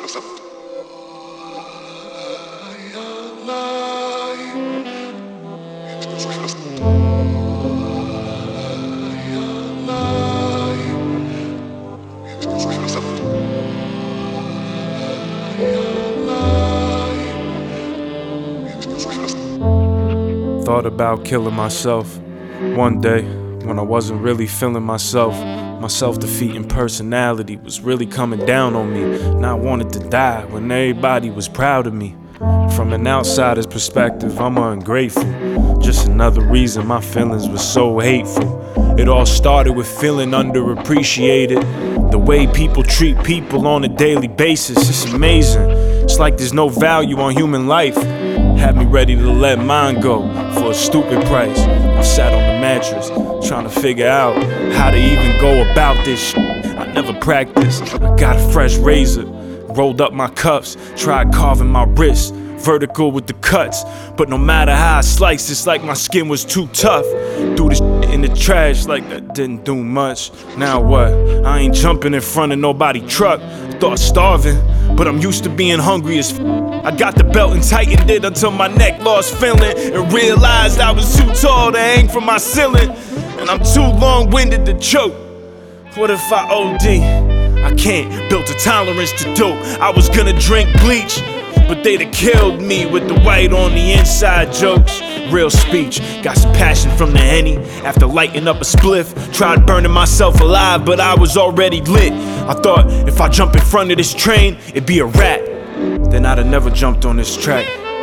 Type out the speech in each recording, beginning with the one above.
Thought about killing myself one day when I wasn't really feeling myself. My self-defeating personality was really coming down on me, and I wanted to die when everybody was proud of me. From an outsider's perspective, I'm ungrateful. Just another reason my feelings were so hateful. It all started with feeling underappreciated. The way people treat people on a daily basis, it's amazing. It's like there's no value on human life. Had me ready to let mine go for a stupid price. I sat on the mattress, trying to figure out how to even go about this shit. I never practiced. I got a fresh razor, rolled up my cuffs, tried carving my wrists vertical with the cuts. But no matter how I sliced, it's like my skin was too tough. Threw the shit in the trash like that didn't do much. Now what? I ain't jumping in front of nobody truck. Thought starving, but I'm used to being hungry as I got the belt and tightened it until my neck lost feeling, and realized I was too tall to hang from my ceiling, and I'm too long-winded to choke. What if I OD? I can't, built a tolerance to dope. I was gonna drink bleach, but they'd have killed me with the white on the inside jokes. Real speech, got some passion from the Henny. After lighting up a spliff, tried burning myself alive, but I was already lit. I thought if I jump in front of this train, it'd be a wrap. Then I'd have never jumped on this track.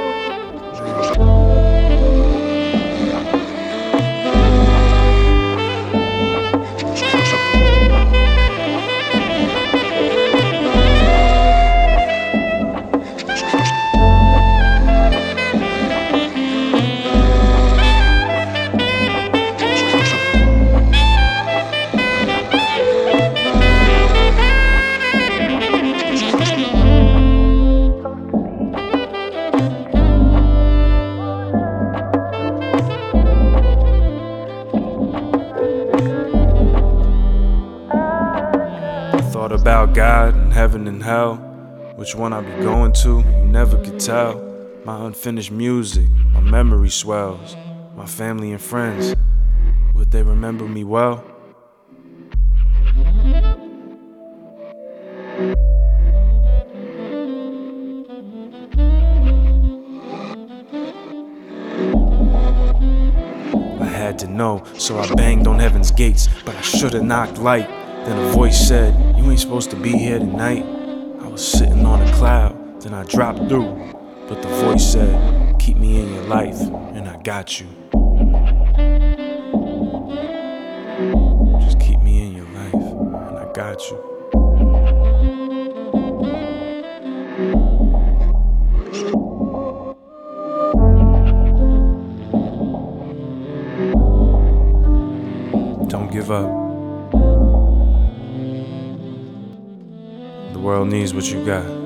Thought about God and heaven and hell, which one I'd be going to, you never could tell. My unfinished music, my memory swells. My family and friends, would they remember me well? I had to know, so I banged on heaven's gates, but I should've knocked light. Then a voice said, you ain't supposed to be here tonight. I was sitting on a cloud, then I dropped through. But the voice said, keep me in your life, and I got you. Just keep me in your life, and I got you. Don't give up. The world needs what you got.